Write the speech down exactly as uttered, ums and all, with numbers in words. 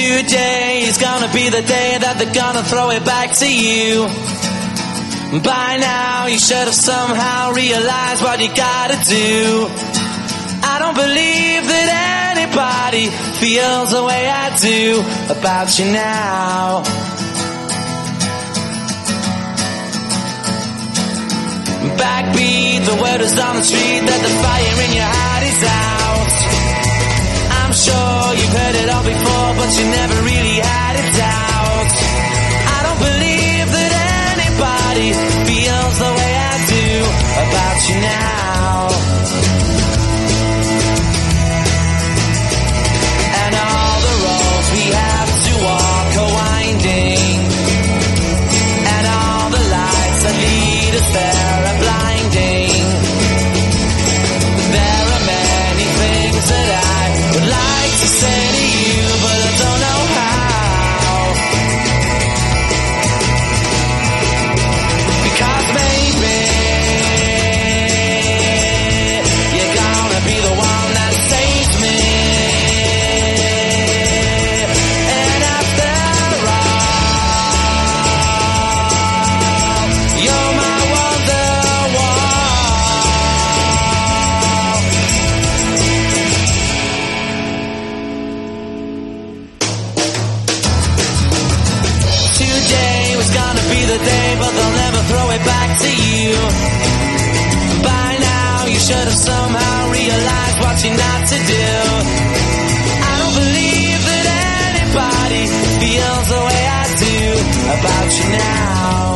Today is gonna be the day that they're gonna throw it back to you. By now you should have somehow realized what you gotta do. I don't believe that anybody feels the way I do about you now. Backbeat, the word is on the street that the fire in your heart is out. I'm sure you've heard it all before, but you never really had a doubt. I don't believe that anybody feels the way I do about you now. And all the roads we have to walk are winding, and all the lights that lead us there are blinding. There are many things that I would like to say to you, but I don't know how. Because maybe you're gonna be the one that saves me. And after all, you're my wonderwall. Today was gonna be the day, but they'll never throw it back to you. By now you should have somehow realized what you're not to do. I don't believe that anybody feels the way I do about you now.